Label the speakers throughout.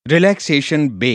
Speaker 1: Relaxation 2.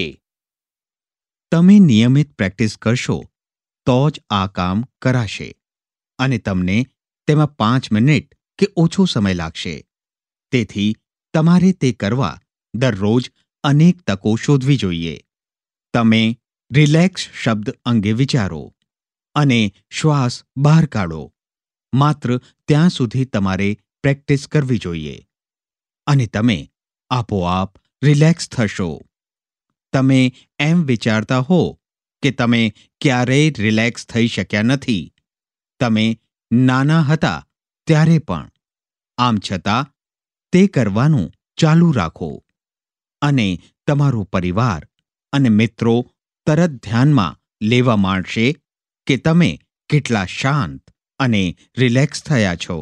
Speaker 2: તમે નિયમિત practice કરશો તો જ આ કામ કરાશે અને તમને તેમાં 5 મિનિટ કે ઓછો સમય લાગશે. તેથી તમારે તે કરવા દરરોજ અનેક તકો શોધવી જોઈએ. તમે રિલેક્સ શબ્દ અંગે વિચારો અને શ્વાસ બહાર કાઢો. માત્ર ત્યાં સુધી તમારે પ્રેક્ટિસ કરવી જોઈએ અને તમે આપોઆપ રિલેક્સ થશો. તમે એમ વિચારતા હો કે તમે ક્યારેય રિલેક્સ થઈ શક્યા નથી. તમે નાના હતા ત્યારે પણ. આમ છતાં તે કરવાનું ચાલુ રાખો અને તમારો પરિવાર અને મિત્રો તરત ધ્યાનમાં લેવા માંડશે કે તમે કેટલા શાંત અને રિલેક્સ થયા છો.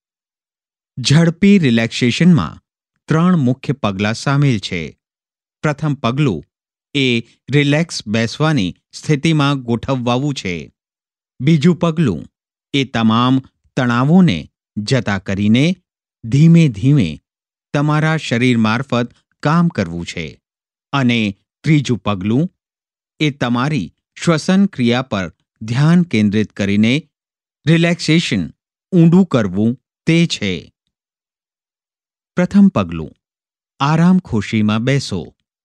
Speaker 2: ઝડપી રિલેક્સેશનમાં 3 મુખ્ય પગલાં સામેલ છે. પ્રથમ પગલું એ રિલેક્સ બેસવાની સ્થિતિમાં ગોઠવવાનું છે. બીજું પગલું એ તમામ તણાવોને જતા કરીને ધીમે ધીમે તમારા શરીર મારફત કામ કરવું છે. અને ત્રીજું પગલું એ તમારી શ્વસન ક્રિયા પર ધ્યાન કેન્દ્રિત કરીને રિલેક્સેશન ઊંડું કરવું તે છે. પ્રથમ પગલું આરામ ખુરશીમાં બેસો.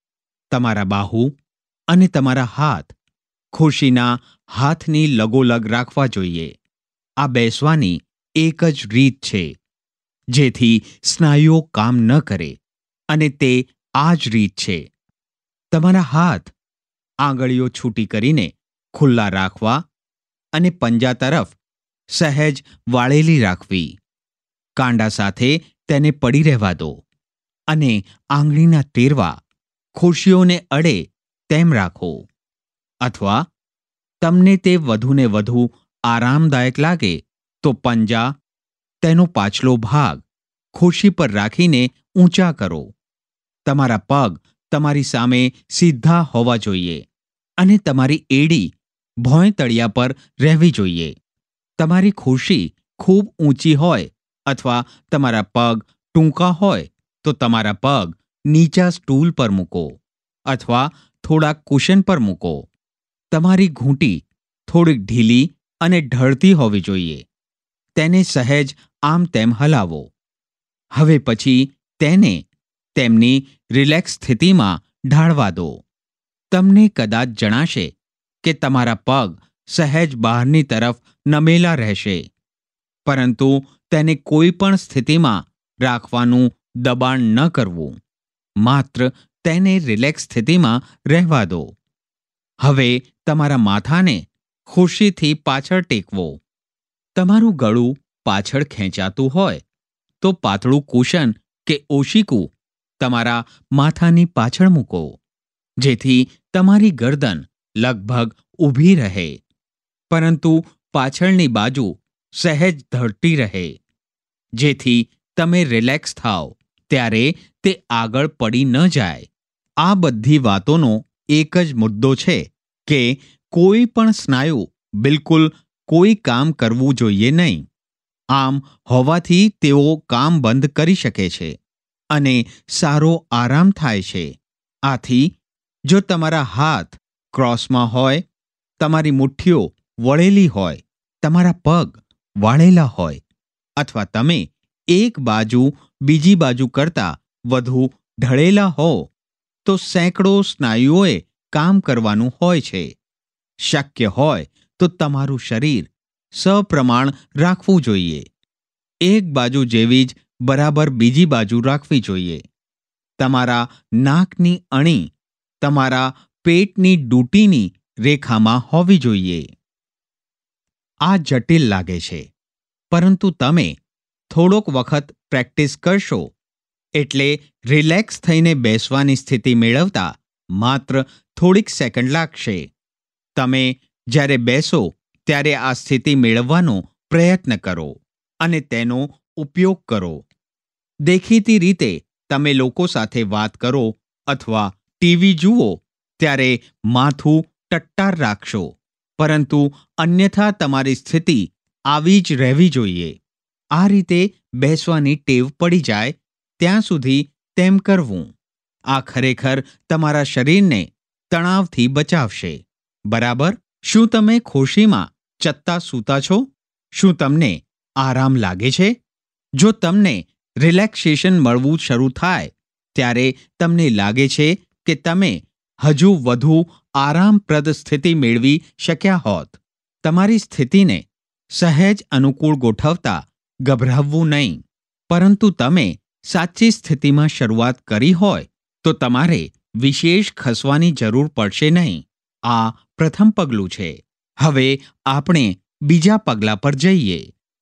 Speaker 2: તમારા બાહુ અને તમારા હાથ ખુરશીના હાથની લગોલગ રાખવા જોઈએ. આ બેસવાની એક જ રીત છે જેથી સ્નાયુઓ કામ ન કરે અને તે આ જ રીત છે. તમારા હાથ આંગળીઓ છૂટી કરીને ખુલ્લા રાખવા અને પંજા તરફ સહેજ વાળેલી રાખવી. કાંડા સાથે તેને પડી રહેવા દો અને આંગળીના ટેરવા ખુરશીઓને અડે તેમ રાખો. અથવા તમને તે વધુને વધુ આરામદાયક લાગે તો પંજા તેનો પાછલો ભાગ ખુરશી પર રાખીને ઊંચા કરો. તમારા પગ તમારી સામે સીધા હોવા જોઈએ અને તમારી એડી ભોંયતળિયા પર રહેવી જોઈએ. તમારી ખુરશી ખૂબ ઊંચી હોય અથવા તમારા પગ ટૂંકા હોય તો તમારા પગ નીચા સ્ટૂલ પર મૂકો અથવા થોડા કુશન પર મૂકો. તમારી ઘૂંટી થોડીક ઢીલી અને ઢળતી હોવી જોઈએ. તેને સહેજ આમ તેમ હલાવો. હવે પછી તેને તેમની રિલેક્સ સ્થિતિમાં ઢાળવા દો. તમને કદાચ જણાશે કે તમારા પગ સહેજ બહારની તરફ નમેલા રહેશે, પરંતુ તેને કોઈ પણ સ્થિતિમાં રાખવાનું દબાણ ન કરવું. માત્ર તેને રિલેક્સ સ્થિતિમાં રહેવા દો. હવે તમારા માથાને ખુરશીથી પાછળ ટેકવો. તમારું ગળું પાછળ ખેંચાતું હોય તો પાતળું કુશન કે ઓશિકું તમારા માથાની પાછળ મૂકો, જેથી તમારી ગરદન લગભગ ઊભી રહે, પરંતુ પાછળની બાજુ સહેજ ધડતી રહે. જેથી તમે રિલેક્સ થાઓ ત્યારે તે આગળ પડી ન જાય. આ બધી વાતોનો એક જ મુદ્દો છે કે કોઈ પણ સ્નાયુ બિલકુલ કોઈ કામ કરવું જોઈએ નહીં. આમ હોવાથી તેઓ કામ બંધ કરી શકે છે અને સારો આરામ થાય છે. આથી જો તમારા હાથ ક્રોસમાં હોય, તમારી મુઠ્ઠીઓ વળેલી હોય, તમારા પગ વાળેલા હોય અથવા તમે એક બાજુ બીજી બાજુ કરતાં વધુ ઢળેલા હો તો સેંકડો સ્નાયુઓએ કામ કરવાનું હોય છે. શક્ય હોય તો તમારું શરીર સપ્રમાણ રાખવું જોઈએ. એક બાજુ જેવી જ બરાબર બીજી બાજુ રાખવી જોઈએ. તમારા નાકની અણી તમારા પેટની ડૂંટીની રેખામાં હોવી જોઈએ. આ જટિલ લાગે છે, પરંતુ તમે થોડોક વખત પ્રેક્ટિસ કરશો એટલે રિલેક્સ થઈને બેસવાની સ્થિતિ મેળવતા માત્ર થોડીક સેકન્ડ લાગશે. તમે જ્યારે બેસો ત્યારે આ સ્થિતિ મેળવવાનો પ્રયત્ન કરો અને તેનો ઉપયોગ કરો. દેખીતી રીતે તમે લોકો સાથે વાત કરો અથવા ટીવી જુઓ ત્યારે માથું ટટ્ટાર રાખશો, પરંતુ અન્યથા તમારી સ્થિતિ આવી જ રહેવી જોઈએ. આ રીતે બેસવાની ટેવ પડી જાય ત્યાં સુધી તેમ કરવું. આ ખરેખર તમારા શરીરને તણાવથી બચાવશે. બરાબર? શું તમે ખુશીમાં ચત્તા સૂતા છો? શું તમને આરામ લાગે છે? જો તમને રિલેક્સેશન મળવું શરૂ થાય ત્યારે તમને લાગે છે કે તમે હજુ વધુ આરામપ્રદ સ્થિતિ મેળવી શક્યા હોત. તમારી સ્થિતિને સહેજ અનુકૂળ ગોઠવતા ગભરાવવું નહીં. પરંતુ તમે સાચી સ્થિતિમાં શરૂઆત કરી હોય તો તમારે વિશેષ ખસવાની જરૂર પડશે નહીં. આ પ્રથમ પગલું છે. હવે આપણે બીજા પગલા પર જઈએ.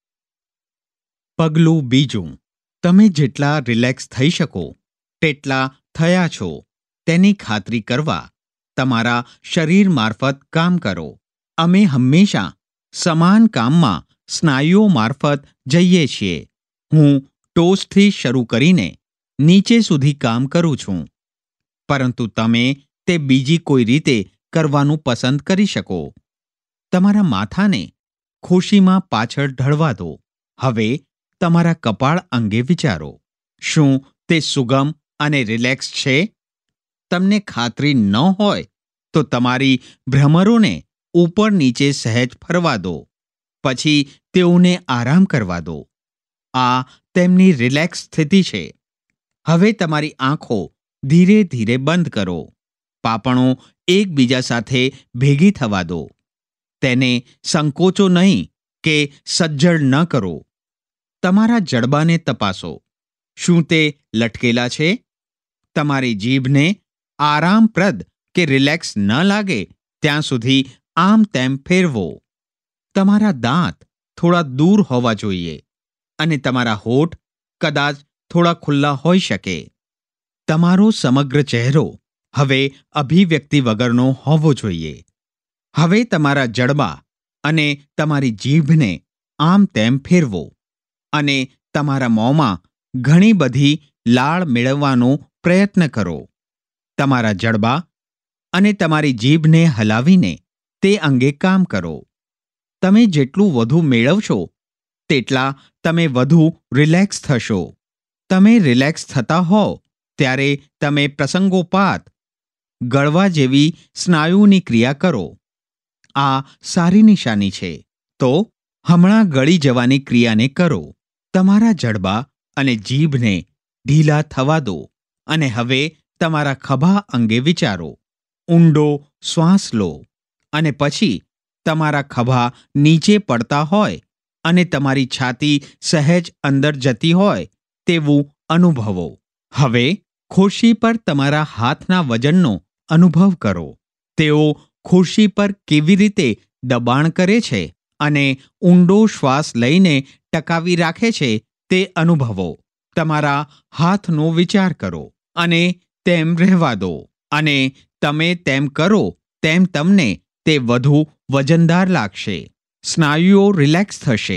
Speaker 2: પગલું બીજું. તમે જેટલા રિલેક્સ થઈ શકો તેટલા થયા છો તેની ખાતરી કરવા તમારા શરીર મારફત કામ કરો. અમે હંમેશા સમાન કામમાં સ્નાયુઓ મારફત જઈએ છીએ. હું ટોચથી શરૂ કરીને નીચે સુધી કામ કરું છું, પરંતુ તમે તે બીજી કોઈ રીતે કરવાનું પસંદ કરી શકો. તમારા માથાને ખુશીમાં પાછળ ઢળવા દો. હવે તમારા કપાળ અંગે વિચારો. શું તે સુગમ અને રિલેક્સ છે? તમને ખાતરી ન હોય તો તમારી ભ્રમરોને ઉપર નીચે સહેજ ફરવા દો. પછી તેઓને આરામ કરવા દો. આ તેમની રિલેક્સ સ્થિતિ છે. હવે તમારી આંખો ધીરે ધીરે બંધ કરો. પાંપણો એકબીજા સાથે ભેગી થવા દો. તેને સંકોચો નહીં કે સજ્જડ ન કરો. તમારા જડબાને તપાસો. શું તે લટકેલા છે? તમારી જીભને આરામપ્રદ કે રિલેક્સ ન લાગે ત્યાં સુધી આમ તેમ ફેરવો. તમારા દાંત થોડા દૂર હોવા જોઈએ અને તમારા હોઠ કદાચ થોડા ખુલ્લા હોઈ શકે. તમારો સમગ્ર ચહેરો હવે અભિવ્યક્તિ વગરનો હોવો જોઈએ. હવે તમારા જડબા અને તમારી જીભને આમ તેમ ફેરવો અને તમારા મોંમાં ઘણી બધી લાળ મેળવવાનો પ્રયત્ન કરો. તમારા જડબા અને તમારી જીભને હલાવીને તે અંગે કામ કરો. તમે જેટલું વધુ મેળવશો તેટલા તમે વધુ રિલેક્સ થશો. તમે રિલેક્સ થતા હોવ ત્યારે તમે પ્રસંગોપાત ગળવા જેવી સ્નાયુની ક્રિયા કરો. આ સારી નિશાની છે. તો હમણાં ગળી જવાની ક્રિયાને કરો. તમારા જડબા અને જીભને ઢીલા થવા દો અને હવે તમારા ખભા અંગે વિચારો. ઊંડો શ્વાસ લો અને પછી તમારા ખભા નીચે પડતા હોય અને તમારી છાતી સહેજ અંદર જતી હોય તેવું અનુભવો. હવે ખુરશી પર તમારા હાથના વજનનો અનુભવ કરો. તેઓ ખુરશી પર કેવી રીતે દબાણ કરે છે અને ઊંડો શ્વાસ લઈને ટકાવી રાખે છે તે અનુભવો. તમારા હાથનો વિચાર કરો અને તેમ રહેવા દો. અને તમે તેમ કરો તેમ તમને તે વધુ વજનદાર લાગશે. સ્નાયુઓ રિલેક્સ થશે.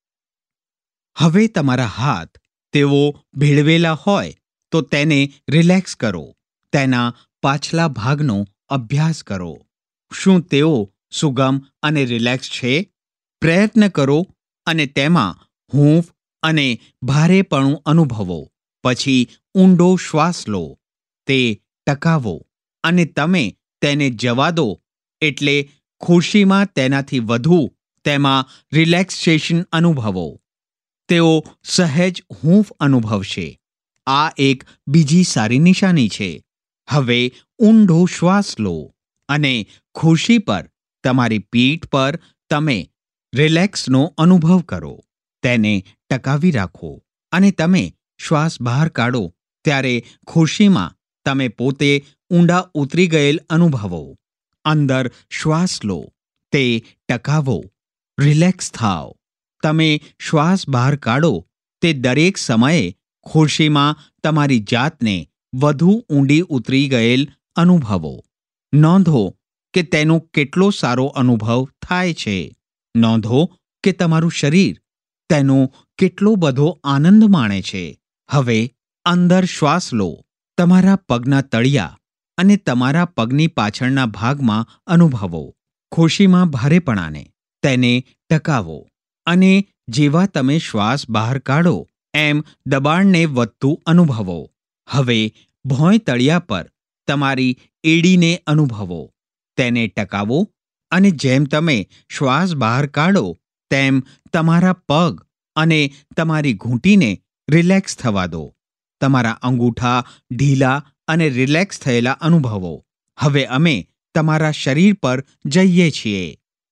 Speaker 2: હવે તમારા હાથ તેઓ ભેળવેલા હોય તો તેને રિલેક્સ કરો. તેના પાછલા ભાગનો અભ્યાસ કરો. શું તેઓ સુગમ અને રિલેક્સ છે? પ્રયત્ન કરો અને તેમાં હૂંફ અને ભારેપણું અનુભવો. પછી ઊંડો શ્વાસ લો. તે ટકાવો અને તમે તેને જવા દો. એટલે ખુરશીમાં તેનાથી વધુ તેમાં રિલેક્સેશન અનુભવો. તેઓ સહેજ હૂંફ અનુભવશે. આ એક બીજી સારી નિશાની છે. હવે ઊંડો શ્વાસ લો અને ખુરશી પર તમારી પીઠ પર તમે રિલેક્સનો અનુભવ કરો. તેને ટકાવી રાખો અને તમે શ્વાસ બહાર કાઢો ત્યારે ખુરશીમાં તમે પોતે ઊંડા ઉતરી ગયેલ અનુભવો. અંદર શ્વાસ લો. તે ટકાવો. રિલેક્સ થાઓ. તમે શ્વાસ બહાર કાઢો તે દરેક સમયે ખુરશીમાં તમારી જાતને વધુ ઊંડી ઉતરી ગયેલ અનુભવો. નોંધો કે તેનો કેટલો સારો અનુભવ થાય છે. નોંધો કે તમારું શરીર તેનો કેટલો બધો આનંદ માણે છે. હવે અંદર શ્વાસ લો. તમારા પગના તળિયા અને તમારા પગની પાછળના ભાગમાં અનુભવો. ખુરશીમાં ભારેપણાને. તેને ટકાવો. અને જેવા તમે શ્વાસ બહાર કાઢો એમ દબાણને વધતું અનુભવો. હવે ભોંય તળિયા પર તમારી એડીને અનુભવો, તેને ટકાવો, અને જેમ તમે શ્વાસ બહાર કાઢો તેમ તમારા પગ અને તમારી ઘૂંટીને રિલેક્સ થવા દો. તમારા અંગૂઠા ઢીલા અને રિલેક્સ થયેલા અનુભવો. હવે અમે તમારા શરીર પર જઈએ છીએ.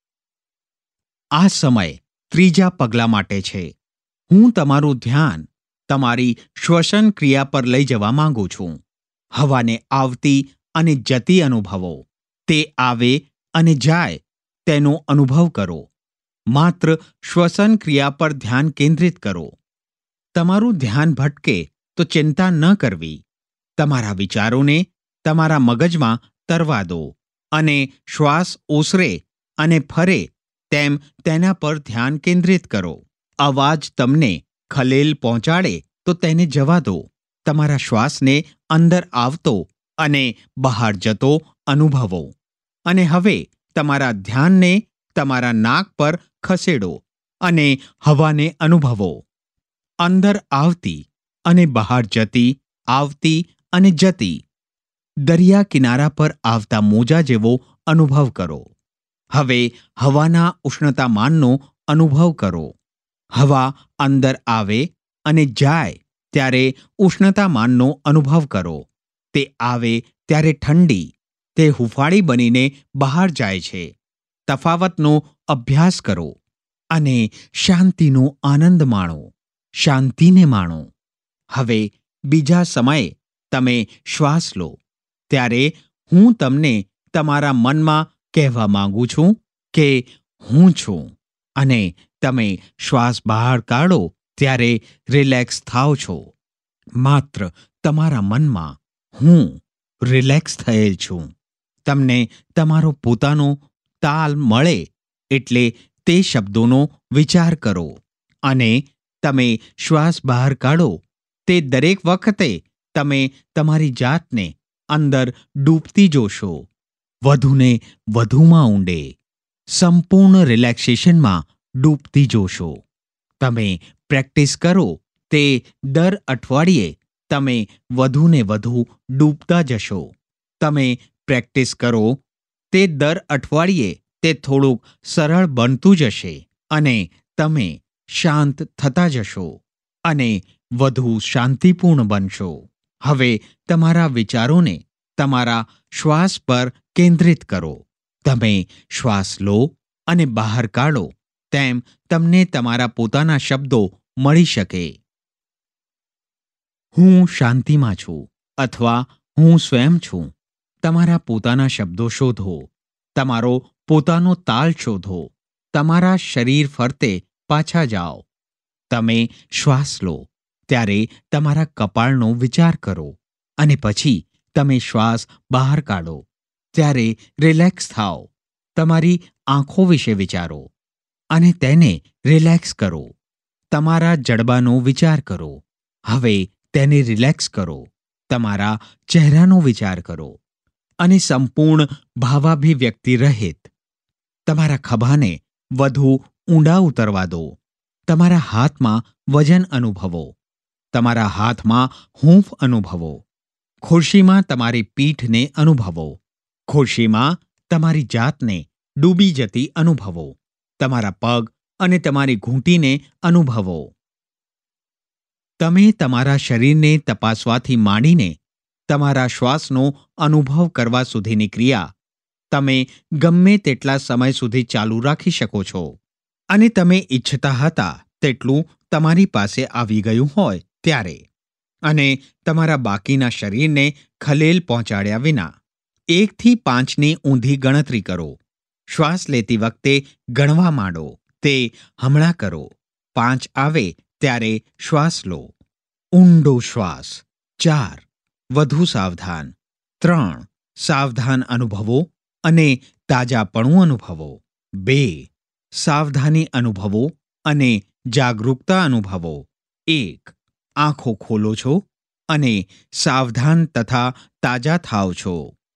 Speaker 2: આ સમય ત્રીજા પગલા માટે છે. હું તમારું ધ્યાન તમારી શ્વસન ક્રિયા પર લઈ જવા માંગુ છું. હવાને આવતી અને જતી અનુભવો. તે આવે અને જાય તેનો અનુભવ કરો. માત્ર શ્વસન ક્રિયા પર ધ્યાન કેન્દ્રિત કરો. તમારું ધ્યાન ભટકે તો ચિંતા ન કરવી. તમારા વિચારોને તમારા મગજમાં તરવા દો અને શ્વાસ ઓસરે અને ફરે તેમ તેના પર ધ્યાન કેન્દ્રિત કરો. અવાજ તમને ખલેલ પહોંચાડે તો તેને જવા દો. તમારા શ્વાસને અંદર આવતો અને બહાર જતો અનુભવો. અને હવે તમારા ધ્યાનને તમારા નાક પર ખસેડો અને હવાને અનુભવો. અંદર આવતી અને બહાર જતી, આવતી અને જતી. દરિયા કિનારા પર આવતા મોજા જેવો અનુભવ કરો. હવે હવાના ઉષ્ણતામાનનો અનુભવ કરો. હવા અંદર આવે અને જાય ત્યારે ઉષ્ણતામાનનો અનુભવ કરો. તે આવે ત્યારે ઠંડી, તે હુંફાળી બનીને બહાર જાય છે. તફાવતનો અભ્યાસ કરો અને શાંતિનો આનંદ માણો. શાંતિને માણો. હવે બીજા સમયે તમે શ્વાસ લો ત્યારે હું તમને તમારા મનમાં કહેવા માંગુ છું કે હું છું, અને તમે શ્વાસ બહાર કાઢો ત્યારે રિલેક્સ થાઓ છો. માત્ર તમારા મનમાં હું રિલેક્સ થયેલ છું. તમને તમારો પોતાનો તાલ મળે એટલે તે શબ્દોનો વિચાર કરો, અને તમે શ્વાસ બહાર કાઢો તે દરેક વખતે તમે તમારી જાતને અંદર ડૂબતી જોશો. વધુને વધુમાં ઊંડે સંપૂર્ણ રિલેક્સેશનમાં ડૂબતી જોશો. તમે પ્રેક્ટિસ કરો તે દર અઠવાડિયે તમે વધુને વધુ ડૂબતા જશો. તમે પ્રેક્ટિસ કરો તે દર અઠવાડિયે તે થોડુંક સરળ બનતું જશે, અને તમે શાંત થતા જશો અને વધુ શાંતિપૂર્ણ બનશો. હવે તમારા વિચારોને તમારા શ્વાસ પર કેન્દ્રિત કરો. તમે શ્વાસ લો અને બહાર કાઢો તેમ તમને તમારા પોતાના શબ્દો મળી શકે. હું શાંતિમાં છું અથવા હું સ્વયં છું. તમારા પોતાના શબ્દો શોધો. તમારો પોતાનો તાલ શોધો. તમારા શરીર ફરતે પાછા જાઓ. તમે શ્વાસ લો ત્યારે તમારા કપાળનો વિચાર કરો, અને પછી તમે શ્વાસ બહાર કાઢો ત્યારે રિલેક્સ થાઓ. તમારી આંખો વિશે વિચારો અને તેને રિલેક્સ કરો. તમારા જડબાનો વિચાર કરો. હવે તેને રિલેક્સ કરો. તમારા ચહેરાનો વિચાર કરો અને સંપૂર્ણ ભાવાભિવ્યક્તિ રહિત. તમારા ખભાને વધુ ઊંડા ઉતરવા દો. તમારા હાથમાં વજન અનુભવો. તમારા હાથમાં હૂંફ અનુભવો. ખુરશીમાં તમારી પીઠને અનુભવો. ખુરશીમાં તમારી જાતને ડૂબી જતી અનુભવો. તમારા પગ અને તમારી ઘૂંટીને અનુભવો. તમે તમારા શરીરને તપાસવાથી માંડીને તમારા શ્વાસનો અનુભવ કરવા સુધીની ક્રિયા તમે ગમે તેટલા સમય સુધી ચાલુ રાખી શકો છો. અને તમે ઈચ્છતા હતા તેટલું તમારી પાસે આવી ગયું હોય ત્યારે. અને તમારા બાકીના શરીરને ખલેલ પહોંચાડ્યા વિના 1 થી 5ની ઊંધી ગણતરી કરો. શ્વાસ લેતી વખતે ગણવા માંડો. તે હમણાં કરો. 5 આવે ત્યારે શ્વાસ લો. ઊંડો શ્વાસ. 4. વધુ સાવધાન. 3. સાવધાન અનુભવો અને તાજાપણું અનુભવો. 2. સાવધાની અનુભવો અને જાગરૂકતા અનુભવો. 1. આંખો ખોલો છો અને સાવધાન તથા તાજા થાવ છો.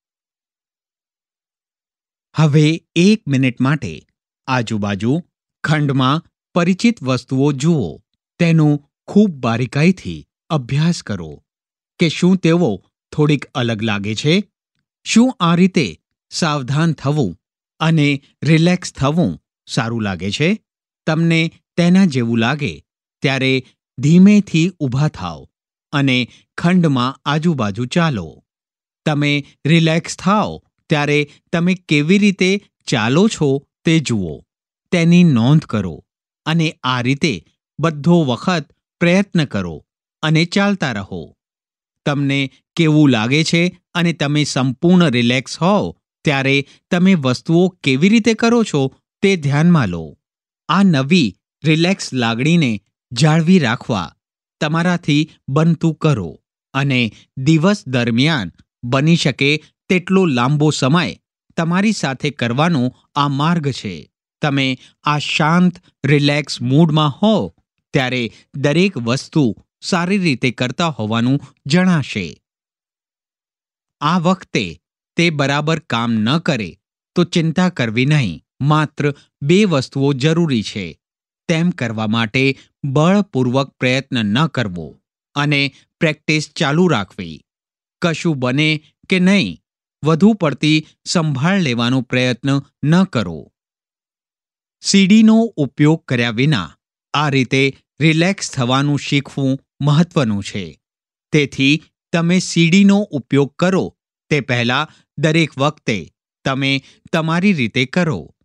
Speaker 2: હવે 1 મિનિટ માટે આજુબાજુ ખંડમાં પરિચિત વસ્તુઓ જુઓ. તેનો ખૂબ બારીકાઈથી અભ્યાસ કરો કે શું તેઓ થોડીક અલગ લાગે છે? શું આ રીતે સાવધાન થવું અને રિલેક્સ થવું સારું લાગે છે? તમને તેના જેવું લાગે ત્યારે ધીમેથી ઊભા થાઓ અને ખંડમાં આજુબાજુ ચાલો. તમે રિલેક્સ થાઓ ત્યારે તમે કેવી રીતે ચાલો છો તે જુઓ, તેની નોંધ કરો અને આ રીતે બધો વખત પ્રયત્ન કરો અને ચાલતા રહો. તમને કેવું લાગે છે અને તમે સંપૂર્ણ રિલેક્સ હોવ ત્યારે તમે વસ્તુઓ કેવી રીતે કરો છો તે ધ્યાનમાં લો. આ નવી રિલેક્સ લાગણીને જાળવી રાખવા તમારાથી બનતું કરો અને દિવસ દરમિયાન બની શકે તેટલો લાંબો સમય તમારી સાથે કરવાનો આ માર્ગ છે. તમે આ શાંત રિલેક્સ મૂડમાં હો ત્યારે દરેક વસ્તુ સારી રીતે કરતા હોવાનું જણાશે. આ વખતે તે બરાબર કામ ન કરે તો ચિંતા કરવી નહીં. માત્ર 2 વસ્તુઓ જરૂરી છે. તેમ કરવા માટે બળપૂર્વક પ્રયત્ન ન કરવો અને પ્રેક્ટિસ ચાલુ રાખવી. કશું બને કે નહીં, વધુ પડતી સંભાળ લેવાનો પ્રયત્ન ન કરો. સીડીનો ઉપયોગ કર્યા વિના આ રીતે રિલેક્સ થવાનું શીખવું મહત્વનું છે. તેથી તમે સીડીનો ઉપયોગ કરો તે પહેલાં દરેક વખતે તમે તમારી રીતે કરો.